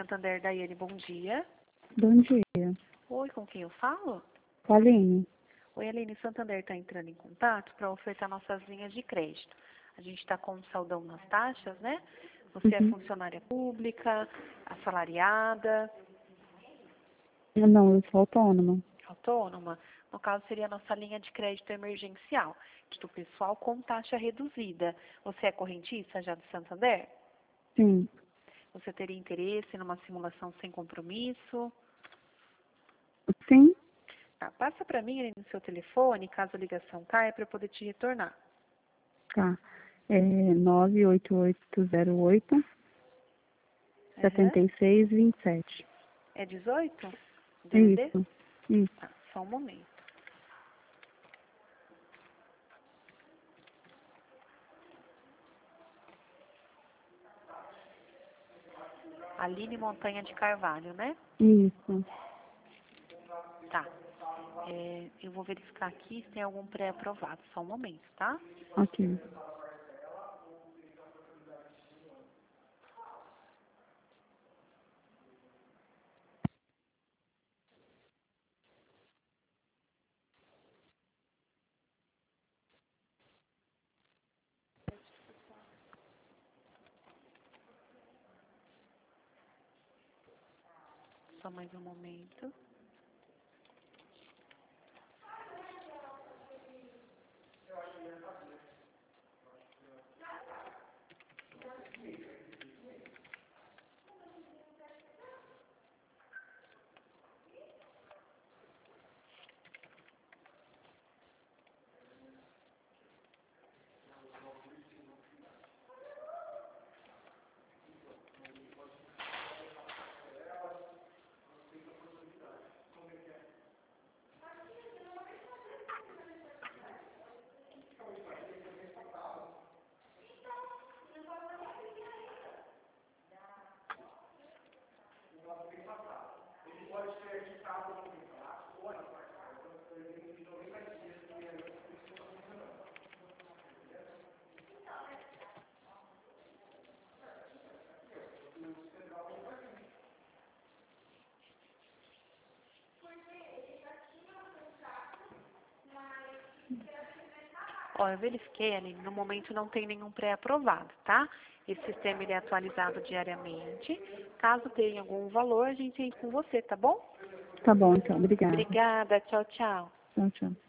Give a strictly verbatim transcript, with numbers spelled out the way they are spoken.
Santander, Daiane, bom dia. Bom dia. Oi, com quem eu falo? Com a Aline. Oi, Aline, Santander está entrando em contato para ofertar nossas linhas de crédito. A gente está com um saldão nas taxas, né? Você é Uhum. funcionária pública, assalariada, Não, eu sou autônoma. autônoma? No caso, seria a nossa linha de crédito emergencial, do pessoal com taxa reduzida. Você é correntista já do Santander? Sim. Você teria interesse numa simulação sem compromisso? Sim? Tá, passa para mim aí no seu telefone, caso a ligação caia, para eu poder te retornar. Tá. É nove oito oito zero oito, Aham. sete seis dois sete. É dezoito? D D D? Isso. Isso. Tá, só um momento. Aline Montanha de Carvalho, né? Isso. Tá. É, eu vou verificar aqui se tem algum pré-aprovado. Só um momento, tá? Ok. Só mais um momento. Ó, eu verifiquei, Aline, no momento não tem nenhum pré-aprovado, tá? Esse sistema ele é atualizado diariamente. Caso tenha algum valor, a gente entra com você, tá bom? Tá bom, então. Obrigada. Obrigada, tchau, tchau. Tchau, tchau.